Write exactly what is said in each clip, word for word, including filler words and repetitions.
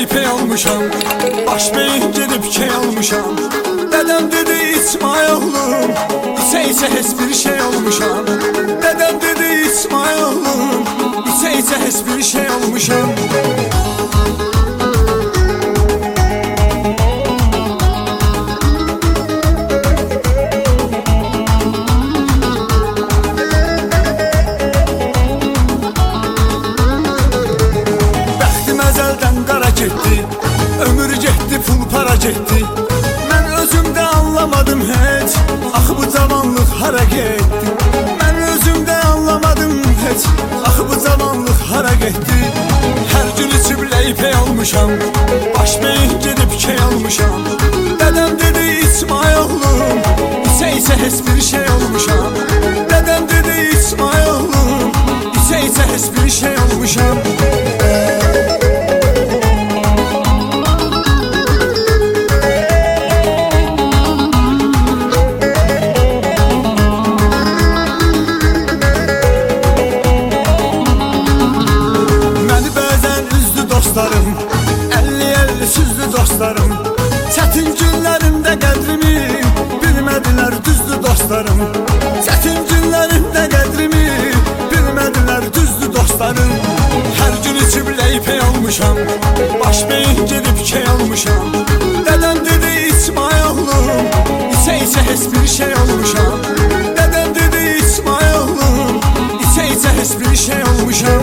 ipek olmuşam, baş beyin gedib key olmuşam. Dedem dedi İsmail oğlum, ise ise heç bir şey olmuşam. Dedem dedi İsmail oğlum, ise ise heç bir şey olmuşam. Getdi, ömür getdi, pul para getdi. Mən özümdə anlamadım heç, axı bu cavanlıq hara getdi. Mən özümdə anlamadım heç, axı bu cavanlıq hara getdi. Hər gün içib leypey olmuşam, baş beyin gedib key olmuşam. Dedem dedi İsmail oğlum, ise ise heç bir şey olmuşam. Dedem dedi İsmail oğlum, ise ise heç bir şey olmuşam. əlli əlli süzdü dostlarım, çətin günlərimdə qədrimi bilmədilər düzdü dostlarım. Çətin günlərimdə qədrimi bilmədilər düzdü dostlarım. Hər gün içib leypey olmuşam, baş beyin gedib key olmuşam. Dedem dedi İsmail oğlum, ise ise heç bir şey olmuşam. Dedem dedi İsmail oğlum, ise ise heç bir şey olmuşam.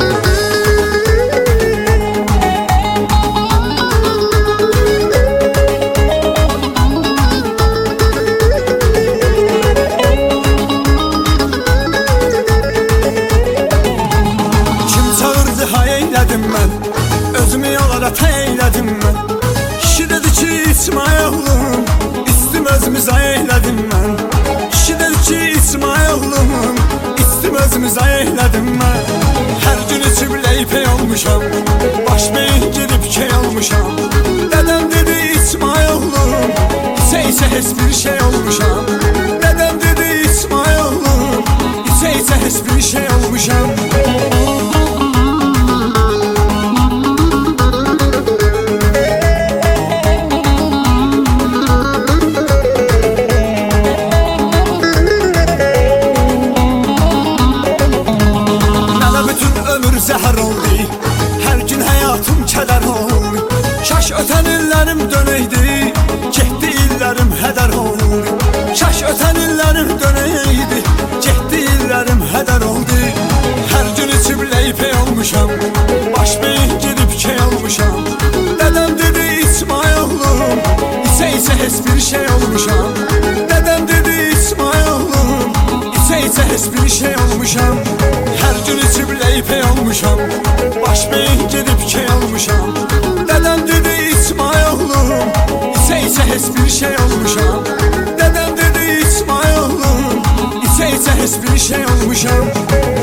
Özümü yollara eylədim mən. Kişi dedi ki İsmail oğlum, istim özümü zay eylədim mən. Kişi dedi ki İsmail oğlum, istim özümü zay eylədim mən. Hər gün içib leypey olmuşam, baş beyin gedib key olmuşam. Dedem dedi İsmail oğlum, ise ise heç bir şey olmuşam. Dedem dedi İsmail oğlum, ise ise heç bir şey olmuşam. Zəhər oldu, hər gün həyatım kədər oldu. Şaş ötən illərim dönəydi, getdi illərim hədər oldu. Şaş ötən illərim dönəydi, getdi illərim hədər oldu. Hər gün içib leypey olmuşam, baş beyin gedib key olmuşam. Dedem dedi İsmail oğlum, ise ise heç bir şey olmuşam. Dedem dedi İsmail oğlum, ise ise heç bir şey olmuşam. Hər gün içib leypey olmuşam, baş beyin gedib key olmuşam. Dedem dedi İsmail oğlum, ise ise heç bir şey olmuşam. Dedem dedi İsmail oğlum, ise ise heç bir şey olmuşam.